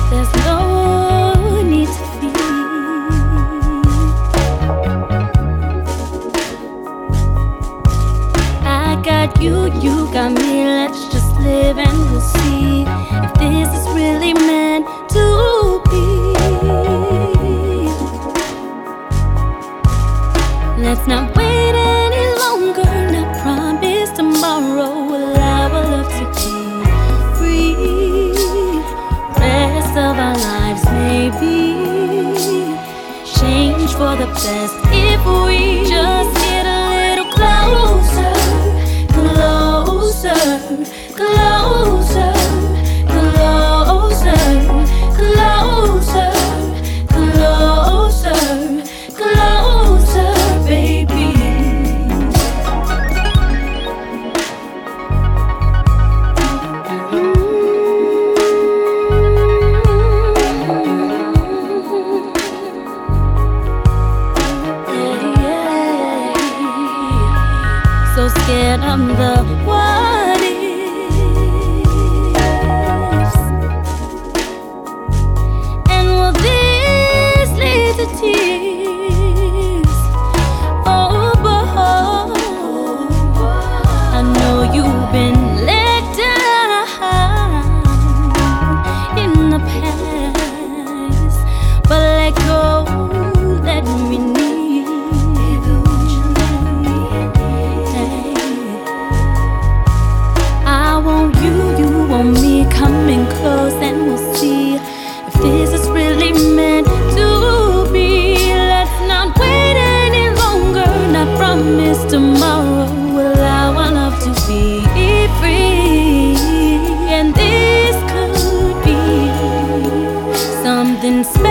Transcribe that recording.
There's no need to fear. I got you, you got me. Let's just live and we'll see if this is really meant to be. Let's not wait any longer. Not promise tomorrow will our love to be free. Rest of our lives may be changed for the best if we just get a little closer, closer, closer, closer, closer, closer, closer, baby. So scared I'm the what ifs. And will this lead to tears? Oh boy, I know you've been let down in the past, but let go, let me need. Me coming close and we'll see if this is really meant to be. Let's not wait any longer. Not promise tomorrow will allow our love to be free. And this could be something special.